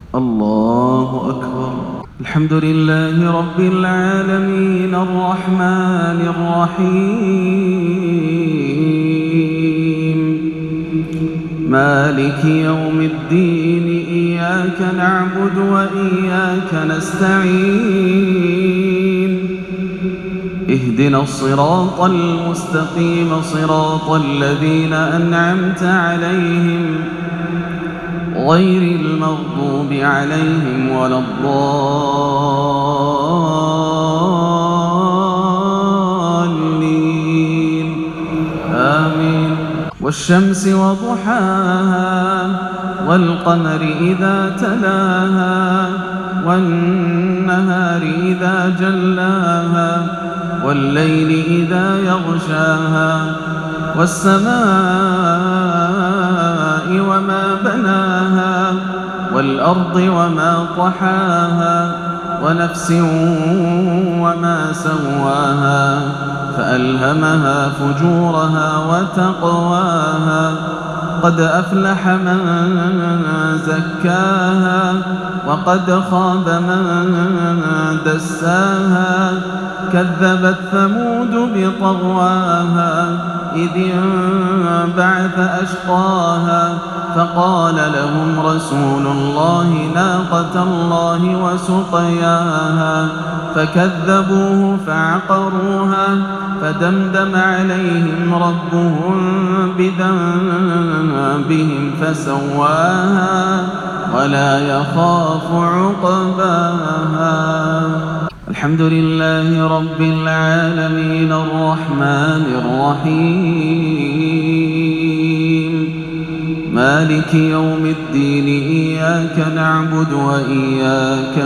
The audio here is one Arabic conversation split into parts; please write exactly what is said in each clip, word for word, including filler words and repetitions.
الله أكبر. الحمد لله رب العالمين الرحمن الرحيم مالك يوم الدين إياك نعبد وإياك نستعين اهدنا الصراط المستقيم صراط الذين أنعمت عليهم غير المغضوب عليهم ولا الضالين آمين. والشمس وضحاها والقمر إذا تلاها والنهار إذا جلاها والليل إذا يغشاها والسماء وما بناها والأرض وما طحاها ونفس وما سواها فألهمها فجورها وتقواها قد أفلح من زكاها وقد خاب من دساها كذبت ثمود بطغواها إذ انبعث أشقاها فقال لهم رسول الله ناقة الله وسقياها فكذبوه فعقروها فدمدم عليهم ربهم بذنبهم فسواها ولا يخاف عقباها. الحمد لله رب العالمين الرحمن الرحيم مالك يوم الدين إياك نعبد وإياك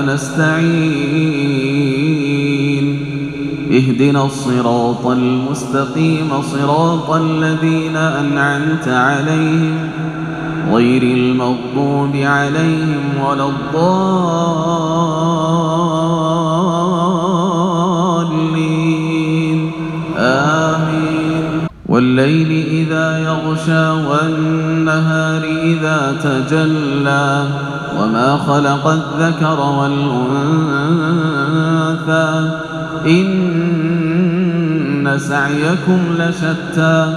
نستعين اهدنا الصراط المستقيم صراط الذين أنعمت عليهم غير المغضوب عليهم ولا الضالين آمين. والليل إذا يغشى والنهار إذا تجلى وما خلق الذكر والأنثى إن سعيكم لشتى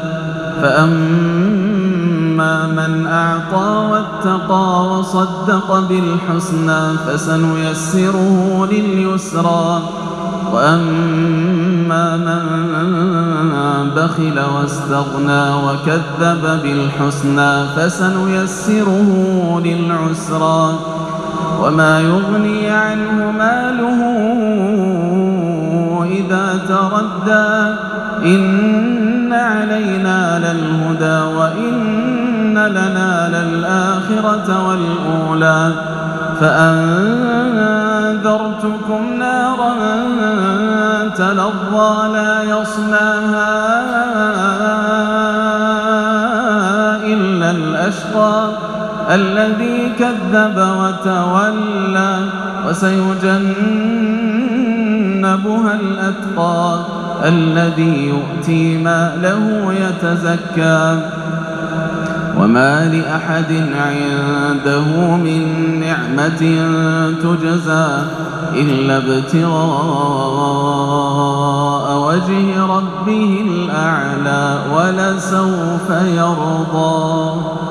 فأما من أعطى واتقى وصدق بالحسنى فسنيسره لليسرى وأما من بخل واستغنى وكذب بالحسنى فسنيسره للعسرى وما يغني عنه ماله إذا تردى إن علينا للهدى وإن لنا للآخرة والأولى فأنذرتكم نارا تلظى لا يصلاها إلا الأشقى الذي كذب وتولى وسيجنبها الأتقى الذي يؤتي ماله يتزكى وما لأحد عنده من نعمة تجزى إلا ابتغاء وجه ربه الأعلى ولسوف يرضى.